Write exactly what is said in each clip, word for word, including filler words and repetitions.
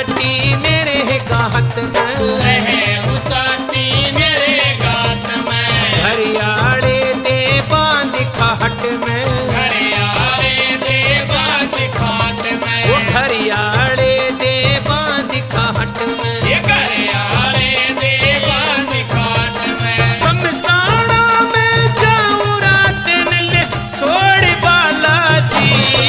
उताटी मेरे गाहत में, रहे उताटी मेरे गात में, हरियाले दे बांध खाट में, हरियाले दे बांध खाट में, वो हरियाले दे बांध खाट में, ये हरियाले दे बांध खाट में, शमशाना में जाऊं रात न सोड़ बालाजी,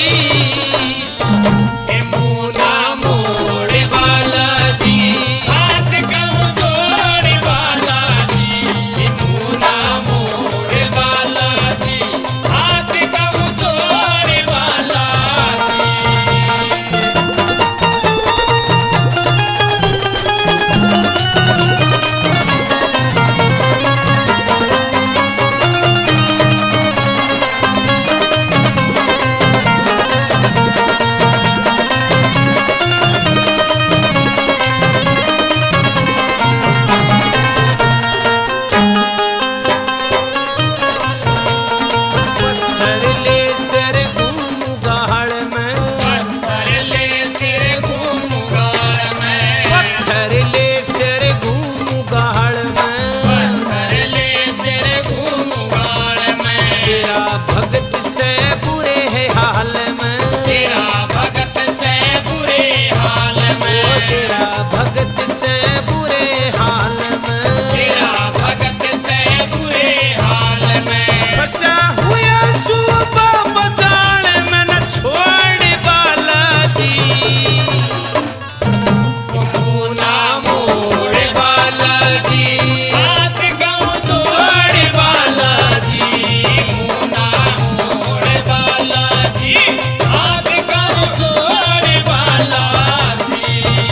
ये मुना मोड़ बालाजी, हाथ कमजोर बालाजी, ये मुना मोड़ बालाजी, हाथ कमजोर बालाजी। पत्थर ले सर घूम गाड़ में, पत्थर ले सिर घूम गाड़ में, पत्थर ले सर घूम गाड़ में, पत्थर ले सिर घूम गाड़ में, तेरा भगत से बुरे है हाल में, तेरा भगत से बुरे हाल में, ओ तेरा भगत से बुरे हाल में, तेरा भगत से बुरे हाल में, फंसा हुआ सुबह बजान में न छोड़ बालाजी, मुना मोड़ बालाजी, हाथ कमजोर बालाजी, मुना मोड़ बालाजी, हाथ कमजोर बालाजी।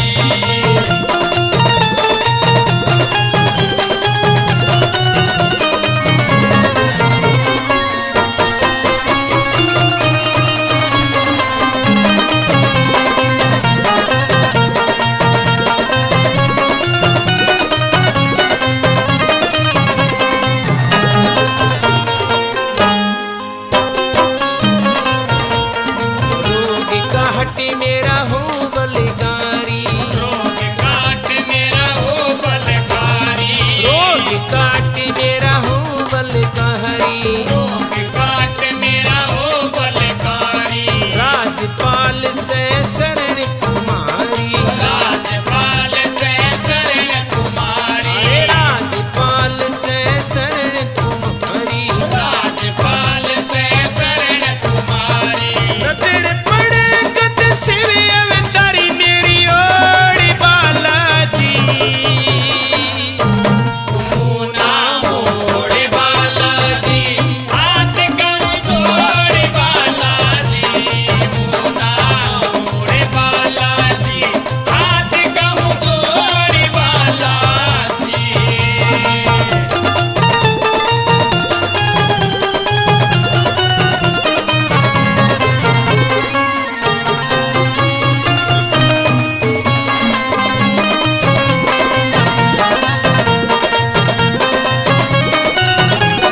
रोग का हटी मेरा हूँ बलिदारी, रोग काट मेरा हो बलकारी, रोग काट मेरा हूँ बलिदारी, रोग काट मेरा हो बलकारी, राजपाल से शरण कुमारी, राजपाल से शरण तुम्हारी, अरे राजपाल से शरण कुमारी, राजपाल से शरण तुम्हारी। रतड़ पड़े गद शिव अवतारी मेरी ओर बालाजी, मुना मोड़ बालाजी, हाथ कमजोर बालाजी, मुना मोड़ बालाजी, हाथ कमजोर बालाजी।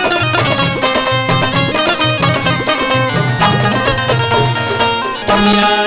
या